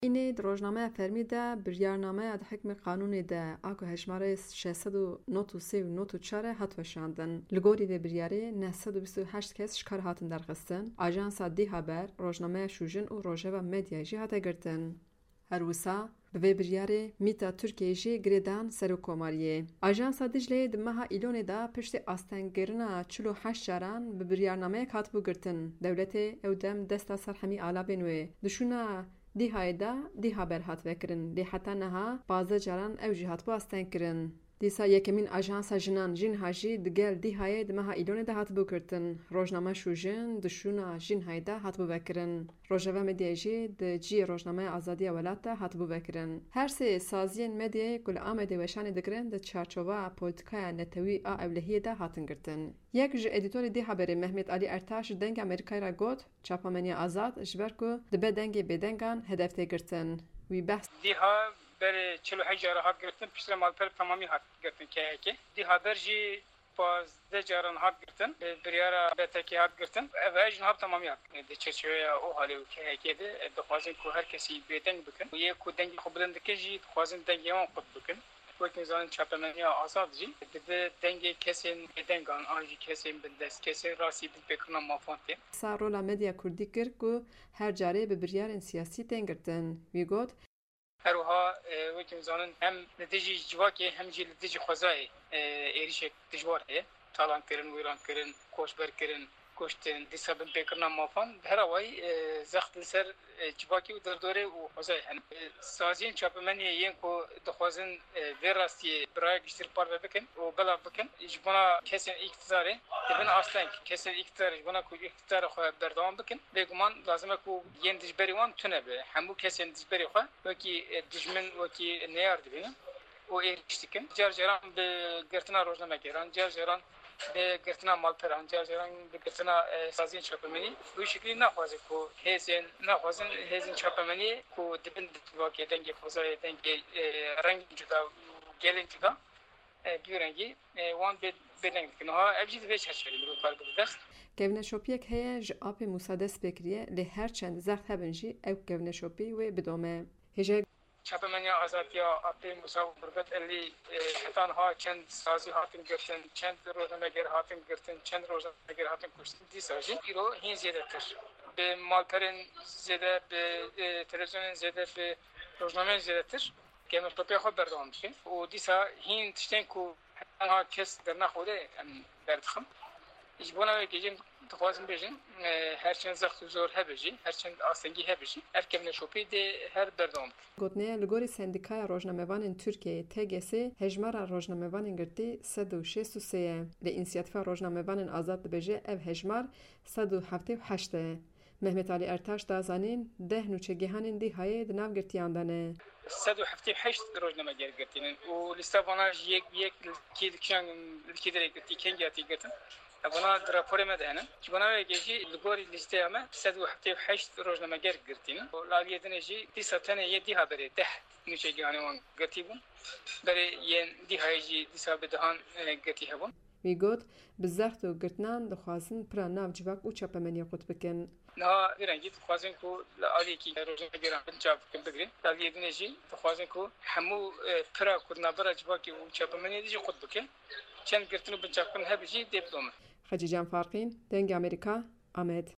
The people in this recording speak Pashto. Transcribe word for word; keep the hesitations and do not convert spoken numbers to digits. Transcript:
اینه روزنامه فرمی ده بریارنامه اد حکم قانونی ده آکو هشماره ششصد و نود و سه و نود و چهار هات وشاندن لگوری ده بریاره نهصد و بیست و هشت کس شکار هاتن درخستن آژانس دی خبر روزنامه شوژن و روژه مدیا جی هات گرتن هر وسا به بریاره میتا ترکیه جی گریدان سر کوماریه آژانس دیجله دمها ایلون دا پشت آستنگرنا چهل و هشت جاران به بریارنامه کاتبو گرتن دولت اودم دستا سرحمی آلا بنوی دشونا دی هایدا دی خبر هات وکرن دی حتی نها بازه جاران او جی هات باستن کرن دیسا یکمین آژانس جنان جین هاجی دگل دی های دمها ایلون ده هات بو کرتن روزنامه شوژن دشونا جین هایدا هات بو وکرن روژاوا مدیا جی د جی روزنامه آزادی ولات هات بو وکرن هر سه سازین مدیا کل آمده وشان دگرن د چارچوبا پولیتیکای نتوی ا اولهیه ده هاتن گرتن یک ج ادیتور دی خبر محمد علی ارتاش دنگ امریکای را گوت چاپمنی آزاد جبرکو دبه دنگ بدنگان هدف گرتن وی بحث دی ها بر چهل و هشت جاره هات گرتن پیشتر مالپر تمامی هات گرتن که که دی ها بر جی پازده جاران هات گرتن بریارا بتکی هات گرتن و جن هات تمامی هات دی چرچوی او حالی که که ده دخوازن که هر کسی بدنگ بکن و یک کدنگ خبرند که جی دخوازن دنگ یمان خود بکن وقتی زمان چاپمنی آزاد جی دبه دنگ کسی بدنگان آنجی کسی بندست کسی راسی بکن مافانته سارولا مدیا کردی کرد که هر جاره به بریار سیاسی تنگرتن وی گفت هروها وقتی زمان هم نتیجه جواکی هم جی نتیجه خوزای ایریش تجواره تالان کرن ویران کرن کوشبر کرن کشتن دیسابن بکرنا مافان هروای زخت لسر جواکی و دردوره و خوزای هن سازین چاپمنی یین کو دخوازن ویراستی برای گشتر پار بکن و بلا بکن جبنا کسی اقتداره تبن اصلا کسی اقتدار جبنا کو اقتدار خو بردوام بکن بگمان لازمه کو ین دجبری وان تونه به همو کسی دجبری خو وکی دجمن وکی نیار دبین و ایرشتکن جار جران به گرتنا روزنامه گران جار جران به گرتنا مالپران جار جران به گرتنا سازین چاپمنی bu şekilde nafazı ko hezin nafazın hezin çapamani ko dibin dibaki denge kozay denge rengi juda gelin juda bir rengi wan bed beden kinha evcid ve çeşmeli bu farkı ders گونه شوپی که هیچ آب مسادس بکریه له هر چند زخت هبنجی او گونه شوپی و بدومه هجا چاپمنی آزادیا آب مساو بربت الی حتان ها چند سازی هاتن گرتن چند روزنامه‌گر هاتن گرتن چند روزنامه‌گر هاتن کشتن دی سازی ایرو هین زیاده تر به مالپرن زیاده به تلویزیون زیاده به روزنامه زیاده تر گونه شوپی خود بردام بشه و دیسا هین تشتن کو ها کس در نخوده بردخم اجبونا گیجن تخوازم بیشن هرچند زخت زور هبجی هرچند آسنگی هبجی ارکمن شوپی ده هر بردام گوتنه لگوری سندیکای روزنامه‌وان ترکیه تی جی سی هجمار روزنامه‌وان گرتی صد و شصت و سه ل اینسیاتیو روزنامه‌وان آزاد بجه اف هجمار صد و هفتاد و هشت محمد علی ارتاش دازانین ده نوچه گهانین دی های دناو گرتیاندنه صد و هفتاد و هشت روزنامه گرتین و لیستواناج یک یک کی دکشان کی درگتی کنگاتی گرتن بنا راپور مدهنن بنا وگی لگوری لیسته اما صد و هفتاد و هشت روزنامه گرتین و لالیدن جی دی ساتنه یدی خبره ده نوچه گهانی وان گرتیبون برای ین دی هایجی دی سابدهان گرتی هبون میگوت بزرگ و گرتنان دخوازن پر ناو جواک او چاپمنی خود بکن نه بیرنگی دخوازن کو لالی کی روزنامه گران چاپ کن بگیرن لالیدن جی دخوازن کو همو پر کردن برای جواکی او چاپمنی دی خود بکن چند گرتنو بچاپ کن هبجی دیپلم خجیجان فارقین دنگ امریکا آمد